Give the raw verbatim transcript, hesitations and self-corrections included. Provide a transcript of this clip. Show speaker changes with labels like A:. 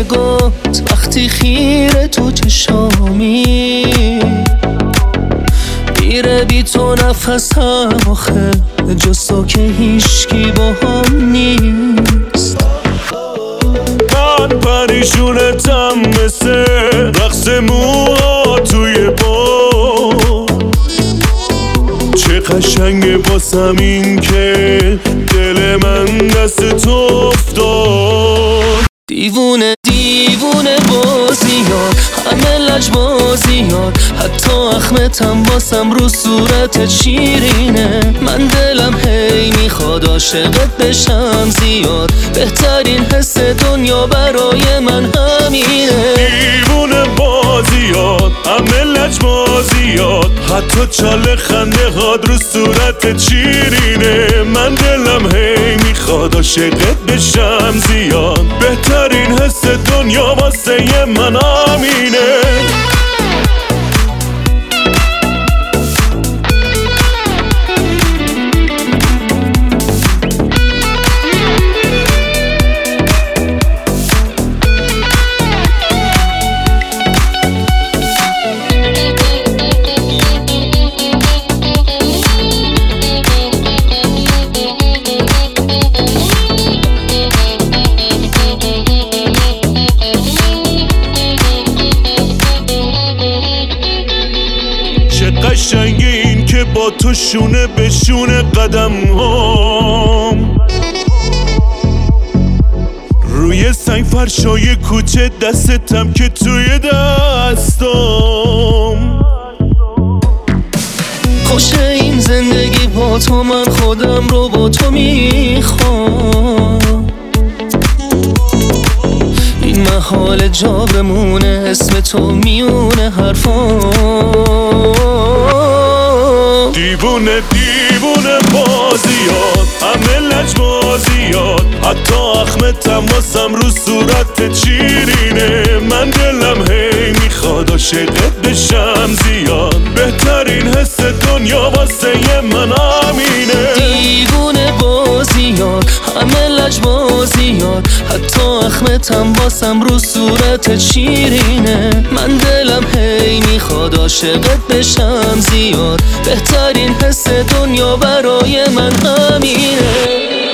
A: نگات وقتی خیره تو چشامی میره بی تو نفسم آخه جز تو که هیشکی با هم نیست.
B: من پریشونتم مثل رقص موها توی باد. چه قشنگه باسم این که دل من دست تو افتاد.
A: دیوونه دیوونه بازیات همه لجبازیات، حتی اخمتم باسم رو صورت شیرینه. من دلم هی میخواد عاشقت بشم زیاد، بهترین حس دنیا برای من همینه.
B: دیوونه بازیات همه لجبازیات، حتی چاله خنده هاد رو صورت شیرینه. من دلم هی میخواد عاشقت بشم زیاد، بهترین حس دنیا واسه من همینه. قشنگه این که با تو شونه به شونه قدم هم روی سنگ فرشای کوچه، دستتم که توی دستم.
A: خوشه این زندگی با تو، من خودم رو با تو میخوام. این محال جا بمونه اسم تو میونه حرفام.
B: دیوونه دیوونه بازیات همه لجبازیات، حتی اخمتم واسم رو صورت شیرینه. من دلم هی میخواد عاشقت بشم زیاد، بهترین حس دنیا واسه من همینه.
A: دیوونه بازیات همه لجبازیات، حتی اخمتم باسم رو صورت شیرینه. من دلم هی میخواد عاشقت بشم زیاد، بهترین حس دنیا برای من همینه.